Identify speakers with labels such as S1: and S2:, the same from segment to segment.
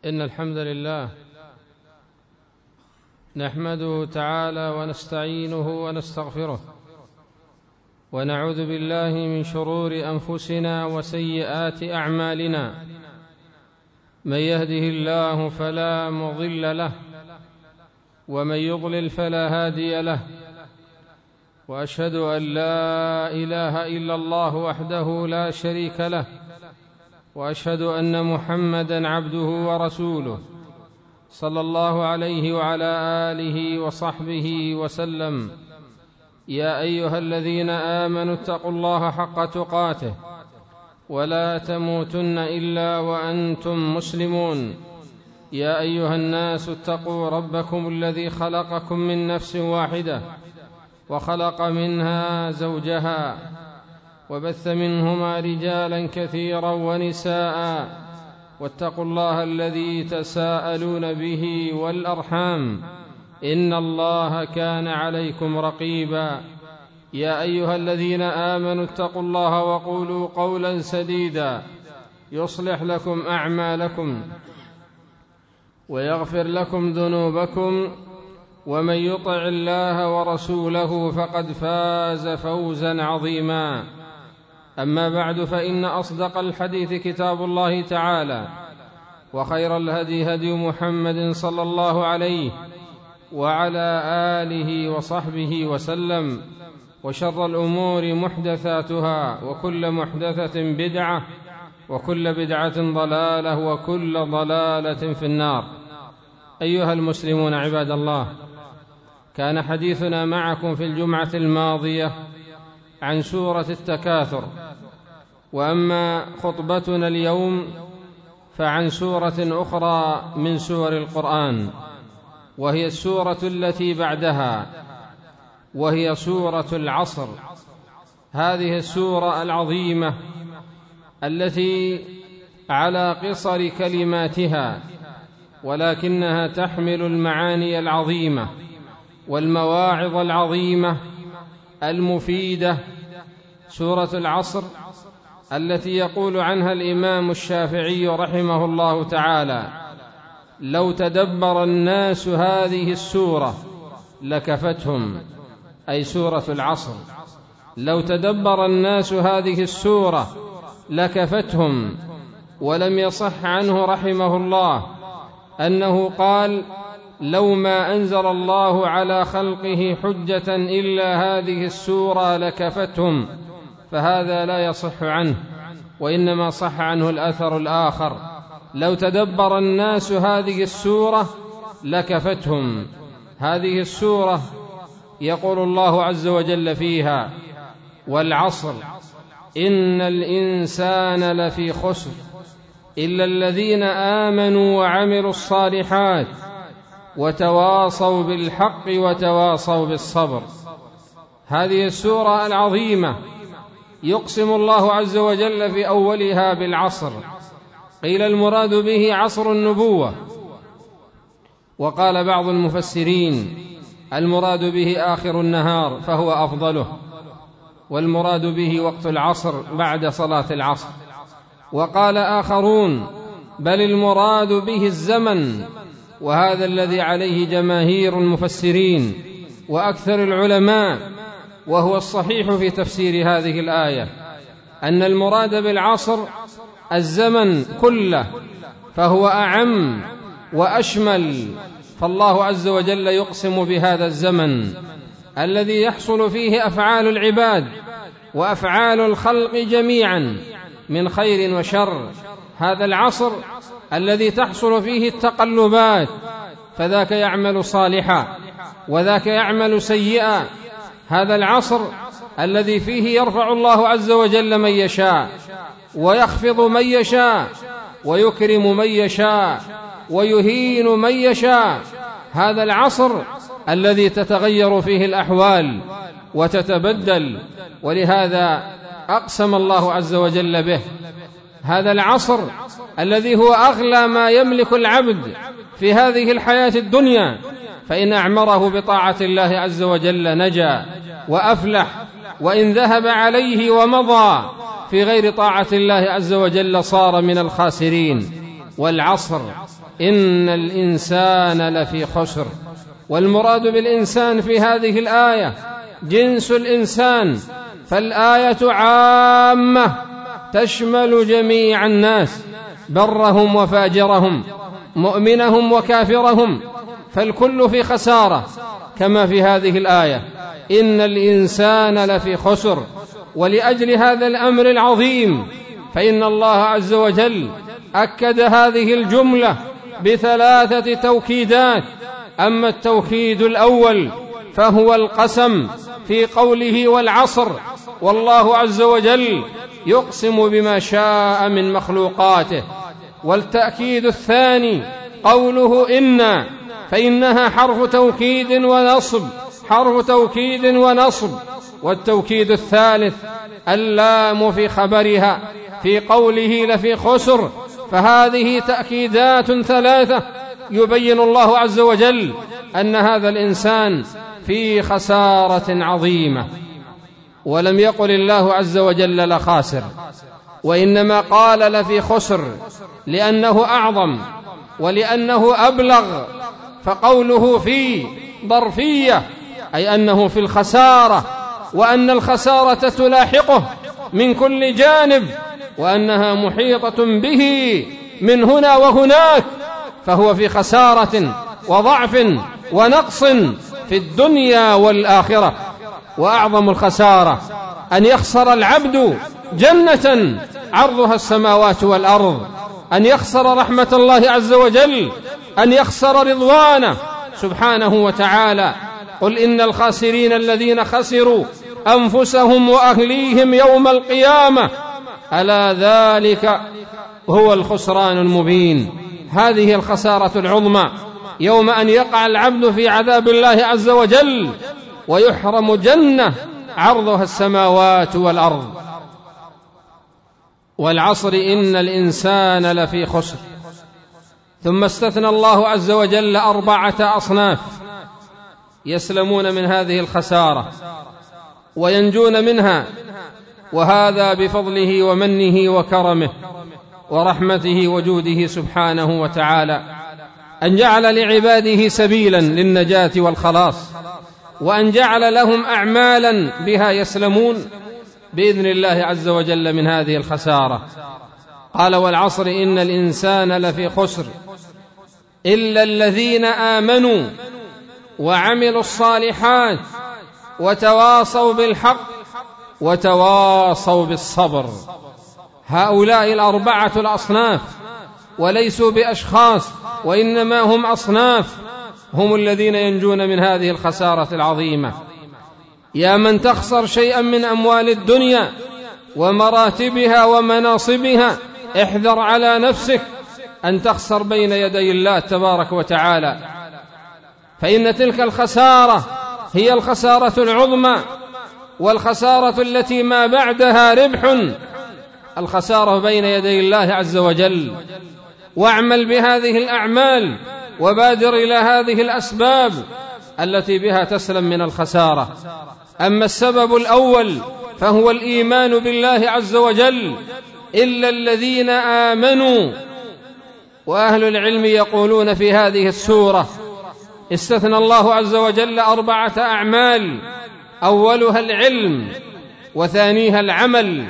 S1: إن الحمد لله نحمده تعالى ونستعينه ونستغفره، ونعوذ بالله من شرور أنفسنا وسيئات أعمالنا. من يهده الله فلا مضل له، ومن يضلل فلا هادي له. وأشهد أن لا إله إلا الله وحده لا شريك له، وأشهد أن محمدًا عبده ورسوله صلى الله عليه وعلى آله وصحبه وسلم. يا أيها الذين آمنوا اتقوا الله حق تقاته ولا تموتن إلا وأنتم مسلمون. يا أيها الناس اتقوا ربكم الذي خلقكم من نفس واحدة، وخلق منها زوجها، وبث منهما رجالا كثيرا ونساء. واتقوا الله الذي تساءلون به والأرحام، إن الله كان عليكم رقيبا. يا أيها الذين آمنوا اتقوا الله وقولوا قولا سديدا يصلح لكم أعمالكم ويغفر لكم ذنوبكم، ومن يطع الله ورسوله فقد فاز فوزا عظيما. أما بعد، فإن أصدق الحديث كتاب الله تعالى، وخير الهدي هدي محمد صلى الله عليه وعلى آله وصحبه وسلم. وشر الأمور محدثاتها، وكل محدثة بدعة، وكل بدعة ضلالة، وكل ضلالة في النار. أيها المسلمون عباد الله، كان حديثنا معكم في الجمعة الماضية عن سورة التكاثر، وأما خطبتنا اليوم فعن سورة أخرى من سور القرآن، وهي السورة التي بعدها، وهي سورة العصر. هذه السورة العظيمة التي على قصر كلماتها، ولكنها تحمل المعاني العظيمة والمواعظ العظيمة المفيدة. سورة العصر التي يقول عنها الإمام الشافعي رحمه الله تعالى: لو تدبر الناس هذه السورة لكفتهم، أي سورة العصر. لو تدبر الناس هذه السورة لكفتهم. ولم يصح عنه رحمه الله أنه قال: لو ما أنزل الله على خلقه حجة إلا هذه السورة لكفتهم، فهذا لا يصح عنه، وإنما صح عنه الأثر الآخر: لو تدبر الناس هذه السورة لكفتهم. هذه السورة يقول الله عز وجل فيها: والعصر إن الإنسان لفي خسر إلا الذين آمنوا وعملوا الصالحات وتواصوا بالحق وتواصوا بالصبر. هذه السورة العظيمة يقسم الله عز وجل في أولها بالعصر. قيل المراد به عصر النبوة، وقال بعض المفسرين المراد به آخر النهار فهو أفضله، والمراد به وقت العصر بعد صلاة العصر. وقال آخرون بل المراد به الزمن، وهذا الذي عليه جماهير المفسرين وأكثر العلماء، وهو الصحيح في تفسير هذه الآية، أن المراد بالعصر الزمن كله، فهو أعم وأشمل. فالله عز وجل يقسم بهذا الزمن الذي يحصل فيه أفعال العباد وأفعال الخلق جميعا من خير وشر. هذا العصر الذي تحصل فيه التقلبات، فذاك يعمل صالحا وذاك يعمل سيئا. هذا العصر الذي فيه يرفع الله عز وجل من يشاء ويخفض من يشاء ويكرم من يشاء ويهين من يشاء. هذا العصر الذي تتغير فيه الأحوال وتتبدل، ولهذا أقسم الله عز وجل به. هذا العصر الذي هو أغلى ما يملك العبد في هذه الحياة الدنيا، فإن أعمره بطاعة الله عز وجل نجا وأفلح، وإن ذهب عليه ومضى في غير طاعة الله عز وجل صار من الخاسرين. والعصر إن الإنسان لفي خسر. والمراد بالإنسان في هذه الآية جنس الإنسان، فالآية عامة تشمل جميع الناس، برهم وفاجرهم، مؤمنهم وكافرهم، فالكل في خسارة، كما في هذه الآية إن الإنسان لفي خسر. ولأجل هذا الأمر العظيم فإن الله عز وجل أكد هذه الجملة ب3 توكيدات. أما التوكيد الأول فهو القسم في قوله والعصر، والله عز وجل يقسم بما شاء من مخلوقاته. والتأكيد الثاني قوله إنا، فإنها حرف توكيد ونصب. والتوكيد الثالث اللام في خبرها في قوله لفي خسر. فهذه تأكيدات 3 يبين الله عز وجل أن هذا الإنسان في خسارة عظيمة. ولم يقل الله عز وجل لخاسر، وإنما قال لفي خسر لأنه أعظم ولأنه أبلغ. فقوله في ظرفية أي أنه في الخسارة، وأن الخسارة تلاحقه من كل جانب، وأنها محيطة به من هنا وهناك، فهو في خسارة وضعف ونقص في الدنيا والآخرة. وأعظم الخسارة أن يخسر العبد جنة عرضها السماوات والأرض، أن يخسر رحمة الله عز وجل، أن يخسر رضوانه سبحانه وتعالى. قل إن الخاسرين الذين خسروا أنفسهم وأهليهم يوم القيامة ألا ذلك هو الخسران المبين. هذه الخسارة العظمى يوم أن يقع العبد في عذاب الله عز وجل ويحرم جنة عرضها السماوات والأرض. والعصر إن الإنسان لفي خسر. ثم استثنى الله عز وجل 4 أصناف يسلمون من هذه الخسارة وينجون منها، وهذا بفضله ومنه وكرمه ورحمته وجوده سبحانه وتعالى، أن جعل لعباده سبيلا للنجاة والخلاص، وأن جعل لهم أعمالا بها يسلمون بإذن الله عز وجل من هذه الخسارة. قال والعصر إن الإنسان لفي خسر إلا الذين آمنوا وعملوا الصالحات وتواصوا بالحق وتواصوا بالصبر. هؤلاء 4 الأصناف، وليسوا بأشخاص وإنما هم أصناف، هم الذين ينجون من هذه الخسارة العظيمة. يا من تخسر شيئا من أموال الدنيا ومراتبها ومناصبها، احذر على نفسك أن تخسر بين يدي الله تبارك وتعالى، فإن تلك الخسارة هي الخسارة العظمى، والخسارة التي ما بعدها ربح، الخسارة بين يدي الله عز وجل. واعمل بهذه الأعمال وبادر إلى هذه الأسباب التي بها تسلم من الخسارة. أما السبب الأول فهو الإيمان بالله عز وجل، إلا الذين آمنوا. وأهل العلم يقولون في هذه السورة استثنى الله عز وجل 4 أعمال، أولها العلم، وثانيها العمل،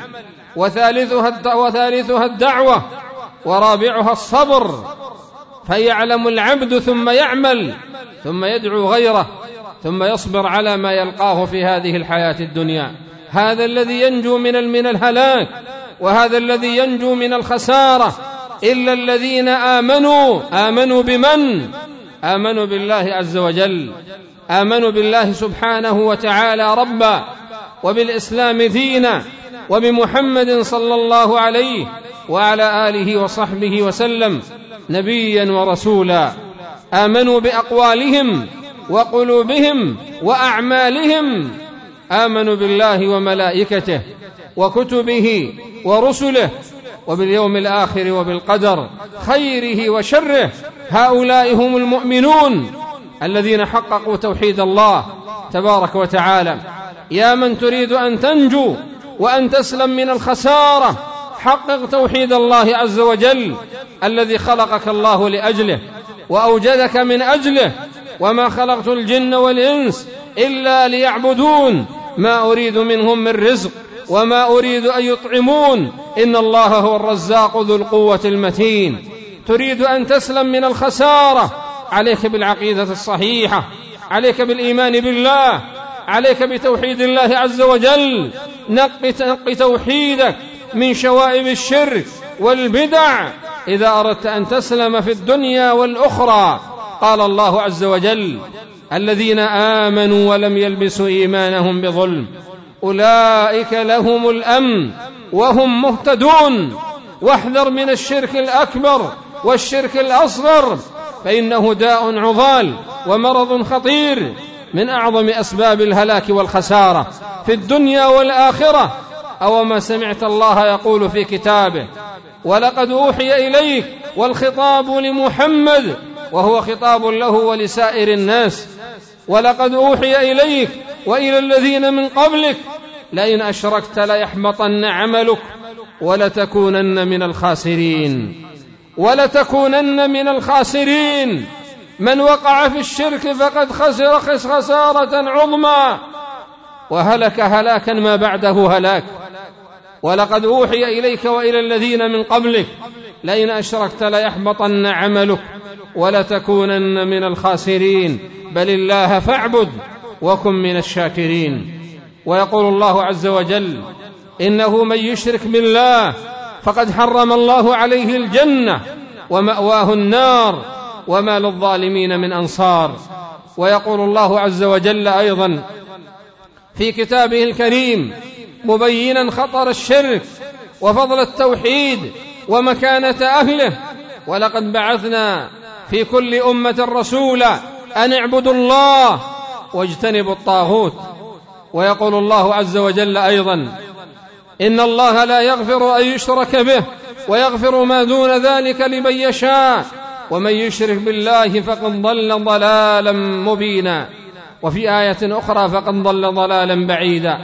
S1: وثالثها الدعوة، ورابعها الصبر. فيعلم العبد ثم يعمل ثم يدعو غيره ثم يصبر على ما يلقاه في هذه الحياة الدنيا. هذا الذي ينجو من الهلاك، وهذا الذي ينجو من الخسارة. إلا الذين آمنوا بمن؟ آمنوا بالله عز وجل، آمنوا بالله سبحانه وتعالى ربا، وبالإسلام دينا، وبمحمد صلى الله عليه وعلى آله وصحبه وسلم نبيا ورسولا. آمنوا بأقوالهم وقلوبهم وأعمالهم، آمنوا بالله وملائكته وكتبه ورسله وباليوم الآخر وبالقدر خيره وشره. هؤلاء هم المؤمنون الذين حققوا توحيد الله تبارك وتعالى. يا من تريد أن تنجو وأن تسلم من الخسارة، حقق توحيد الله عز وجل الذي خلقك الله لأجله وأوجدك من أجله. وما خلقت الجن والإنس إلا ليعبدون ما أريد منهم من رزق وما أريد أن يطعمون إن الله هو الرزاق ذو القوة المتين. تريد أن تسلم من الخسارة، عليك بالعقيدة الصحيحة، عليك بالإيمان بالله، عليك بتوحيد الله عز وجل. نقي توحيدك من شوائب الشرك والبدع إذا أردت أن تسلم في الدنيا والأخرى. قال الله عز وجل: الذين آمنوا ولم يلبسوا إيمانهم بظلم أولئك لهم الأمن وهم مهتدون. واحذر من الشرك الأكبر والشرك الأصغر، فإنه داء عضال ومرض خطير من أعظم أسباب الهلاك والخسارة في الدنيا والآخرة. أوما سمعت الله يقول في كتابه: ولقد أوحي إليك، والخطاب لمحمد وهو خطاب له ولسائر الناس: ولقد أوحي إليك وإلى الذين من قبلك لئن أشركت ليحبطن عملك ولتكونن من الخاسرين. ولتكونن من الخاسرين. من وقع في الشرك فقد خسر خسارة عظمى وهلك هلاكا ما بعده هلاك. ولقد أوحي إليك وإلى الذين من قبلك لئن أشركت ليحبطن عملك ولتكونن من الخاسرين. بل الله فاعبد وكن من الشاكرين. ويقول الله عز وجل: إنه من يشرك بالله فقد حرم الله عليه الجنة ومأواه النار وما للظالمين من أنصار. ويقول الله عز وجل أيضا في كتابه الكريم مبينا خطر الشرك وفضل التوحيد ومكانة أهله: ولقد بعثنا في كل أمة رسولا أن اعبدوا الله واجتنبوا الطاغوت. ويقول الله عز وجل أيضا: إن الله لا يغفر أن يشرك به ويغفر ما دون ذلك لمن يشاء ومن يشرك بالله فقد ضل ضلالا مبينا. وفي آية أخرى: فقد ضل ضلالا بعيدا.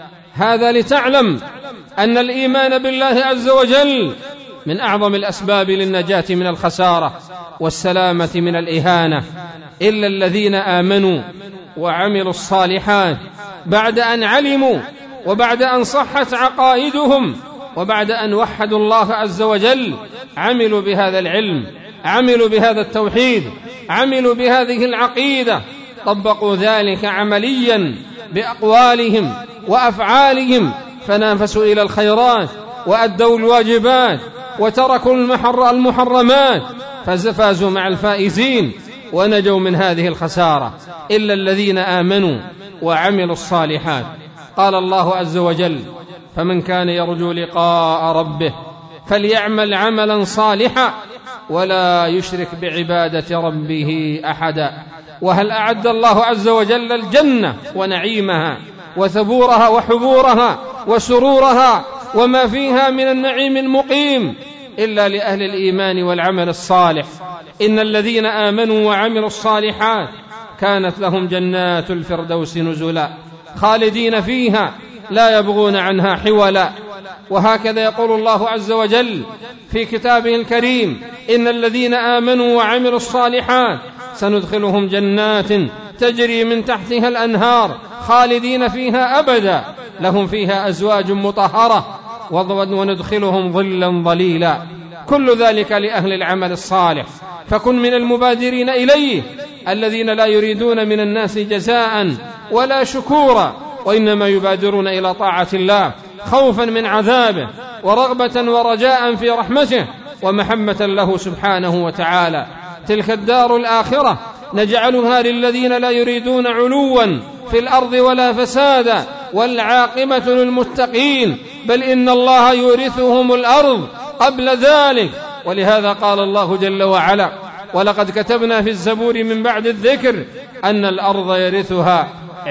S1: هذا لتعلم أن الإيمان بالله عز وجل من أعظم الأسباب للنجاة من الخسارة والسلامة من الإهانة. إلا الذين آمنوا وعملوا الصالحات بعد أن علموا وبعد أن صحت عقائدهم وبعد أن وحدوا الله عز وجل، عملوا بهذا العلم، عملوا بهذا التوحيد، عملوا بهذه العقيدة، طبقوا ذلك عمليا بأقوالهم وأفعالهم، فنافسوا إلى الخيرات وأدوا الواجبات وتركوا المحرمات، فازوا مع الفائزين ونجوا من هذه الخسارة. إلا الذين آمنوا وعملوا الصالحات. قال الله عز وجل: فمن كان يرجو لقاء ربه فليعمل عملا صالحا ولا يشرك بعبادة ربه أحدا. وهل أعد الله عز وجل الجنة ونعيمها وثبورها وحبورها وسرورها وما فيها من النعيم المقيم إلا لأهل الإيمان والعمل الصالح. إن الذين آمنوا وعملوا الصالحات كانت لهم جنات الفردوس نزلا خالدين فيها لا يبغون عنها حولا. وهكذا يقول الله عز وجل في كتابه الكريم: إن الذين آمنوا وعملوا الصالحات سندخلهم جنات تجري من تحتها الأنهار خالدين فيها أبدا لهم فيها أزواج مطهرة وندخلهم ظلا ظليلا. كل ذلك لأهل العمل الصالح، فكن من المبادرين إليه الذين لا يريدون من الناس جزاء ولا شكورا، وإنما يبادرون إلى طاعة الله خوفا من عذابه ورغبة ورجاء في رحمته ومحبة له سبحانه وتعالى. تلك الدار الآخرة نجعلها للذين لا يريدون علوا في الأرض ولا فسادا والعاقبة للمتقين، بل إن الله يورثهم الأرض قبل ذلك. ولهذا قال الله جل وعلا: ولقد كتبنا في الزبور من بعد الذكر أن الأرض يرثها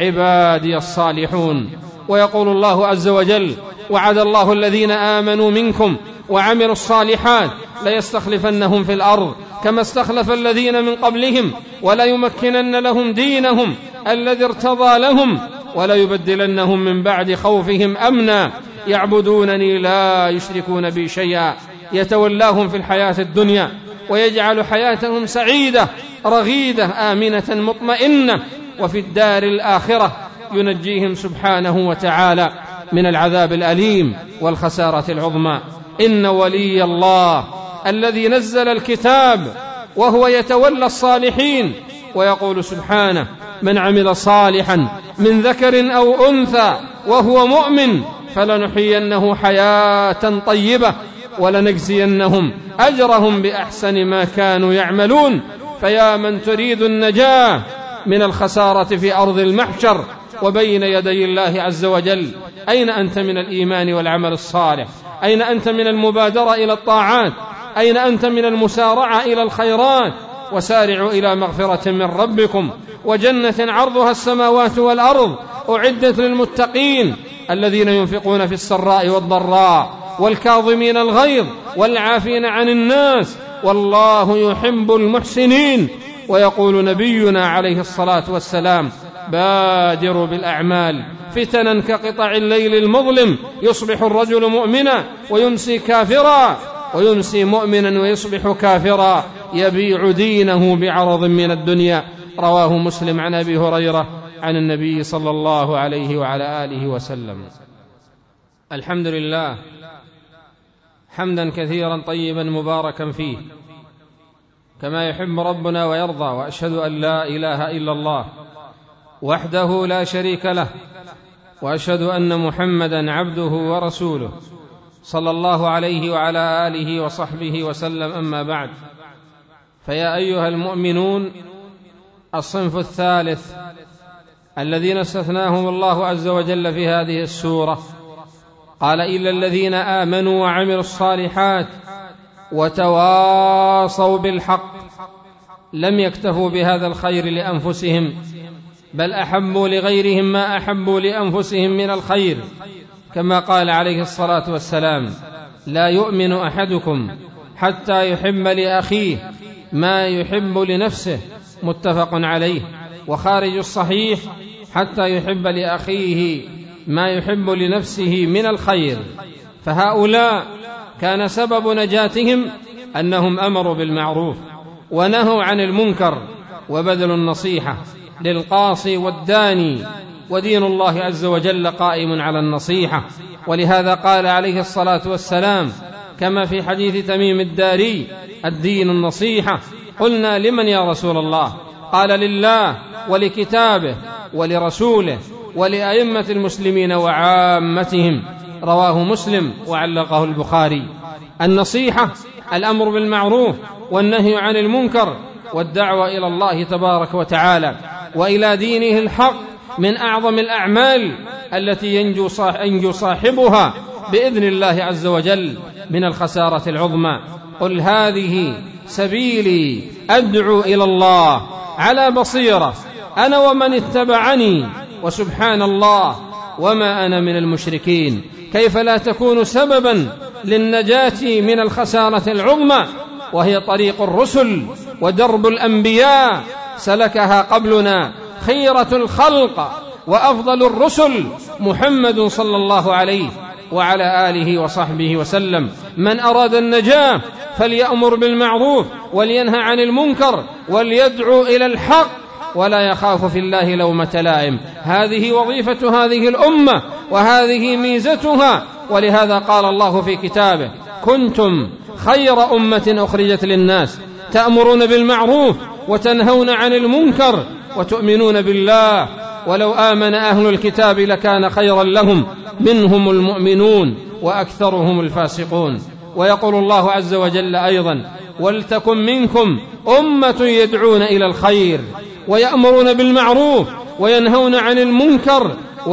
S1: عبادي الصالحون. ويقول الله عز وجل: وعد الله الذين آمنوا منكم وعملوا الصالحات ليستخلفنهم في الأرض كما استخلف الذين من قبلهم وليمكنن لهم دينهم الذي ارتضى لهم وليبدلنهم من بعد خوفهم أمنا يعبدونني لا يشركون بي شيئا، يتولاهم في الحياة الدنيا ويجعل حياتهم سعيدة رغيدة آمنة مطمئنة، وفي الدار الآخرة ينجيهم سبحانه وتعالى من العذاب الأليم والخسارة العظمى. إن ولي الله الذي نزل الكتاب وهو يتولى الصالحين، ويقول سبحانه: من عمل صالحا من ذكر أو أنثى وهو مؤمن فلنحيينه حياة طيبة ولنجزينهم أجرهم بأحسن ما كانوا يعملون. فيا من تريد النجاة من الخسارة في أرض المحشر وبين يدي الله عز وجل، أين أنت من الإيمان والعمل الصالح؟ أين أنت من المبادرة إلى الطاعات؟ أين أنت من المسارعة إلى الخيرات؟ وسارعوا إلى مغفرة من ربكم وجنة عرضها السماوات والأرض أعدت للمتقين الذين ينفقون في السراء والضراء والكاظمين الغيظ والعافين عن الناس والله يحب المحسنين. ويقول نبينا عليه الصلاة والسلام: بادروا بالأعمال فتنا كقطع الليل المظلم، يصبح الرجل مؤمنا ويمسي كافرا، ويمسي مؤمنا ويصبح كافرا، يبيع دينه بعرض من الدنيا. رواه مسلم عن أبي هريرة عن النبي صلى الله عليه وعلى آله وسلم. الحمد لله حمدا كثيرا طيبا مباركا فيه كما يحب ربنا ويرضى، وأشهد أن لا إله إلا الله وحده لا شريك له، وأشهد أن محمدا عبده ورسوله صلى الله عليه وعلى آله وصحبه وسلم. أما بعد، فيا أيها المؤمنون الصنف الثالث الذين استثناهم الله عز وجل في هذه السورة، قال: إلا الذين آمنوا وعملوا الصالحات وتواصوا بالحق. لم يكتفوا بهذا الخير لأنفسهم، بل أحبوا لغيرهم ما أحبوا لأنفسهم من الخير، كما قال عليه الصلاة والسلام: لا يؤمن أحدكم حتى يحب لأخيه ما يحب لنفسه، متفق عليه. وخارج الصحيح: حتى يحب لأخيه ما يحب لنفسه من الخير. فهؤلاء كان سبب نجاتهم أنهم أمروا بالمعروف ونهوا عن المنكر وبذلوا النصيحة للقاصي والداني، ودين الله عز وجل قائم على النصيحة. ولهذا قال عليه الصلاة والسلام كما في حديث تميم الداري: الدين النصيحة. قلنا: لمن يا رسول الله؟ قال: لله ولكتابه ولرسوله ولأئمة المسلمين وعامتهم. رواه مسلم وعلقه البخاري. النصيحة الأمر بالمعروف والنهي عن المنكر والدعوة إلى الله تبارك وتعالى وإلى دينه الحق من أعظم الأعمال التي ينجو صاحبها بإذن الله عز وجل من الخسارة العظمى. قل هذه سبيلي أدعو إلى الله على بصيرة أنا ومن اتبعني وسبحان الله وما أنا من المشركين. كيف لا تكون سببا للنجاة من الخسارة العظمى، وهي طريق الرسل ودرب الأنبياء سلكها قبلنا خيرة الخلق وأفضل الرسل محمد صلى الله عليه وعلى آله وصحبه وسلم. من أراد النجاة فليأمر بالمعروف ولينهى عن المنكر وليدعو إلى الحق ولا يخاف في الله لومة لائم. هذه وظيفة هذه الأمة وهذه ميزتها. ولهذا قال الله في كتابه: كنتم خير أمة أخرجت للناس تأمرون بالمعروف وتنهون عن المنكر وتؤمنون بالله ولو آمن أهل الكتاب لكان خيرا لهم منهم المؤمنون وأكثرهم الفاسقون. ويقول الله عز وجل أيضا: ولتكن منكم أمة يدعون إلى الخير ويأمرون بالمعروف وينهون عن المنكر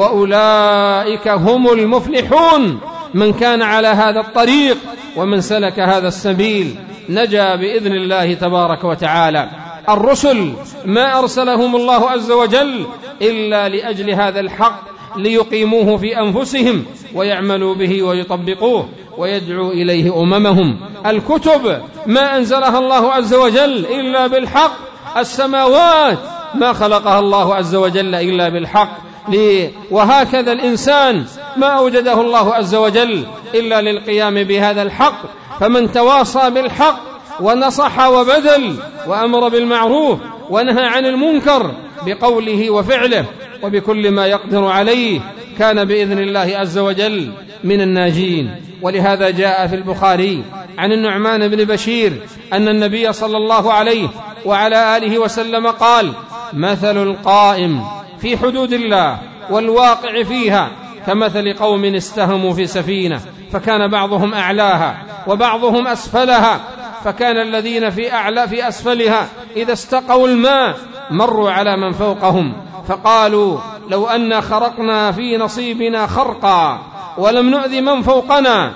S1: وأولئك هم المفلحون. من كان على هذا الطريق ومن سلك هذا السبيل نجا بإذن الله تبارك وتعالى. الرسل ما أرسلهم الله عز وجل إلا لأجل هذا الحق ليقيموه في أنفسهم ويعملوا به ويطبقوه ويدعوا إليه أممهم. الكتب ما أنزلها الله عز وجل إلا بالحق. السماوات ما خلقها الله عز وجل إلا بالحق. وهكذا الإنسان ما أوجده الله عز وجل إلا للقيام بهذا الحق. فمن تواصى بالحق ونصح وبذل وأمر بالمعروف ونهى عن المنكر بقوله وفعله وبكل ما يقدر عليه كان بإذن الله عز وجل من الناجين. ولهذا جاء في البخاري عن النعمان بن بشير أن النبي صلى الله عليه وعلى آله وسلم قال: مثل القائم في حدود الله والواقع فيها كمثل قوم استهموا في سفينة فكان بعضهم أعلاها وبعضهم أسفلها، فكان الذين في أسفلها إذا استقوا الماء مروا على من فوقهم فقالوا: لو أن خرقنا في نصيبنا خرقا ولم نؤذ من فوقنا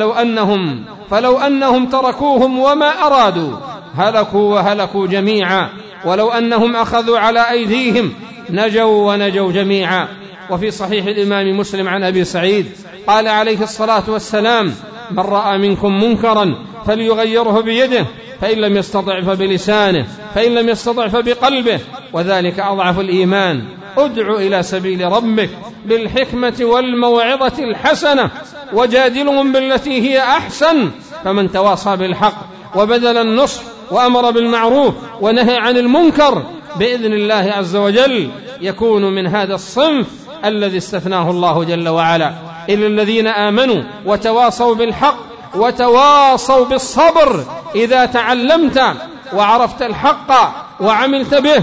S1: فلو أنهم تركوهم وما أرادوا هلكوا وهلكوا جميعا، ولو أنهم أخذوا على أيديهم نجوا ونجوا جميعا. وفي صحيح الإمام مسلم عن أبي سعيد قال عليه الصلاة والسلام: من رأى منكم منكرا فليغيره بيده، فإن لم يستطع فبلسانه، فإن لم يستطع فبقلبه، وذلك أضعف الإيمان. ادع إلى سبيل ربك بالحكمة والموعظة الحسنة وجادلهم بالتي هي أحسن. فمن تواصى بالحق وبذل النصح وأمر بالمعروف ونهى عن المنكر بإذن الله عز وجل يكون من هذا الصنف الذي استثناه الله جل وعلا. إلا الذين آمنوا وتواصوا بالحق وتواصوا بالصبر. إذا تعلمت وعرفت الحق وعملت به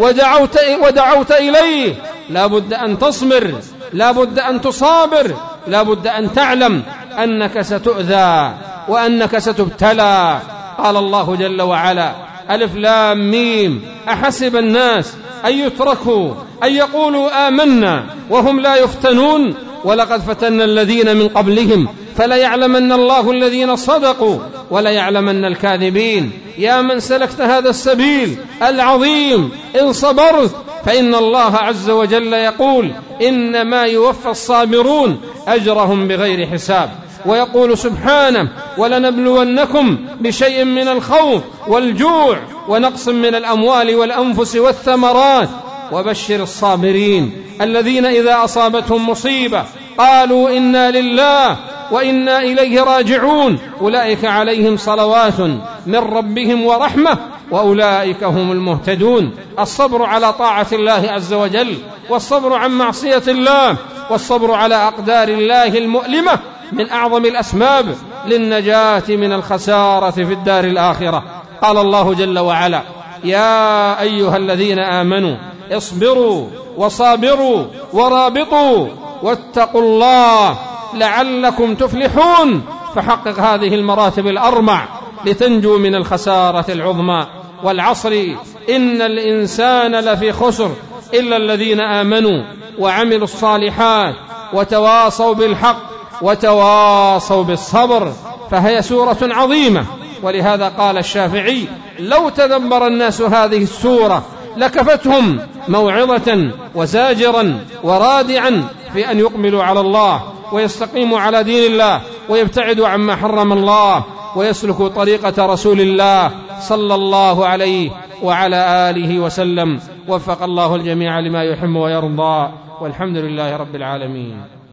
S1: ودعوت إليه لا بد أن تصبر، لا بد أن تصابر، لا بد أن تعلم أنك ستؤذى وأنك ستبتلى. قال الله جل وعلا: ألف لام ميم أحسب الناس أن يتركوا أن يقولوا آمنا وهم لا يفتنون ولقد فتنا الذين من قبلهم فليعلمن الله الذين صدقوا وليعلمن الكاذبين. يا من سلكت هذا السبيل العظيم إن صبرت فإن الله عز وجل يقول: إنما يوفى الصابرون أجرهم بغير حساب. ويقول سبحانه: ولنبلونكم بشيء من الخوف والجوع ونقص من الأموال والأنفس والثمرات وبشر الصابرين الذين إذا أصابتهم مصيبة قالوا إنا لله وإنا إليه راجعون أولئك عليهم صلوات من ربهم ورحمة وأولئك هم المهتدون. الصبر على طاعة الله عز وجل، والصبر عن معصية الله، والصبر على أقدار الله المؤلمة من أعظم الأسباب للنجاة من الخسارة في الدار الآخرة. قال الله جل وعلا: يا أيها الذين آمنوا اصبروا وصابروا ورابطوا واتقوا الله لعلكم تفلحون. فحقق هذه المراتب الأربع لتنجو من الخسارة العظمى. والعصر إن الإنسان لفي خسر إلا الذين آمنوا وعملوا الصالحات وتواصوا بالحق وتواصوا بالصبر. فهي سورة عظيمة، ولهذا قال الشافعي: لو تدبر الناس هذه السورة لكفتهم موعظة وزاجرا ورادعا في أن يقبلوا على الله ويستقيموا على دين الله ويبتعدوا عما حرم الله ويسلكوا طريقة رسول الله صلى الله عليه وعلى آله وسلم. وفق الله الجميع لما يحب ويرضى، والحمد لله رب العالمين.